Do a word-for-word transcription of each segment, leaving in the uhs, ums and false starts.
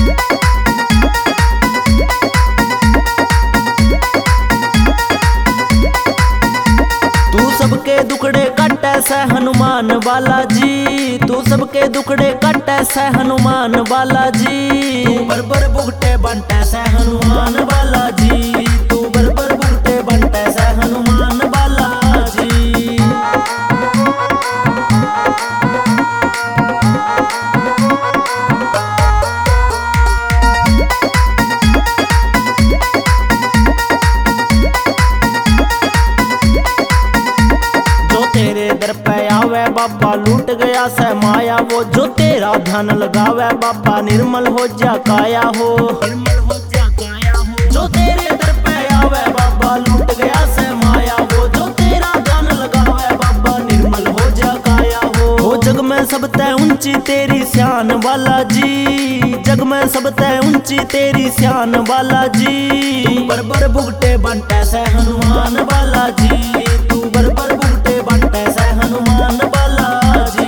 तू सबके दुखड़े कटे से हनुमान बालाजी, तू सबके दुखड़े कटे से हनुमान बालाजी। तू बरबर भुगटे बनटे से हनुमान बालाजी, तू बरबर भुगटे बनटे से हनुमान बालाजी। तेरे दर पे आवे बाबा लूट गया से माया, वो जो तेरा ध्यान लगावे बाबा निर्मल हो जा काया हो, निर्मल हो जा काया हो। जो तेरे दर पे आवे बाबा लूट गया से माया, वो जो तेरा ध्यान लगावे बाबा निर्मल हो जा काया हो। वो जग में सबसे ऊंची तेरी शान बालाजी, जग में सबसे ऊंची तेरी शान बालाजी। तू बरबर भुगटे बनटे से हनुमान बालाजी, तू बरबर भुगटे बनटे से हनुमान बालाजी।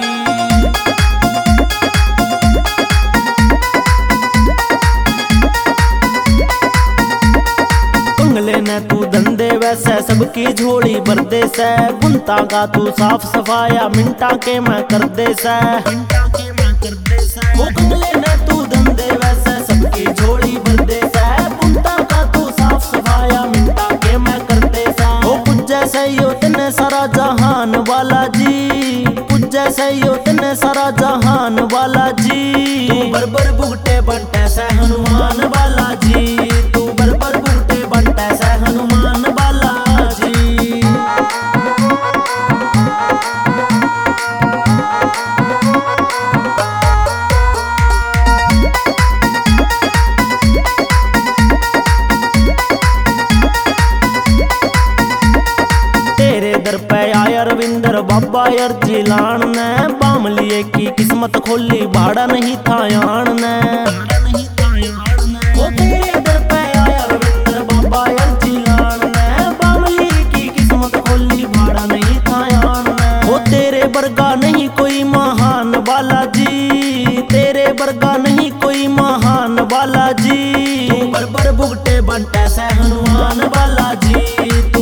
कंगले ने तू धंधे वैसे सबकी झोली भर दे से, बुनता का तू साफ सफाया मिंटा के मैं कर दे से, मिंटा के मैं कर दे से। वो कंगले ने तू धंधे वैसे सबकी झोली भर दे से, बुनता का तू साफ सफाया मिंटा के मैं कर दे से। वो कुछ जैसे यो तने सारा जहान बालाजी, कुछ जैसे यो तने सारा जहान बालाजी। तू बरबर भुगटे बनटे से हनुमान बालाजी, तू बरबर भुगटे बनटे से हनुमान बालाजी। तेरे दर पे आया रविंदर बाबा अर्जी लान ने, बामलिए की किस्मत खोली भाड़ा नहीं था यान ने। वो तेरे दर पे आया रविंदर बाबा अर्जी लान ने, बामलिए की किस्मत खोली भाड़ा नहीं था यान ने। वो तेरे बरगा नहीं कोई महान बालाजी, तेरे बरगा नहीं कोई महान बालाजी। तू बरबर भुगटे बनटे से हनुमान बालाजी।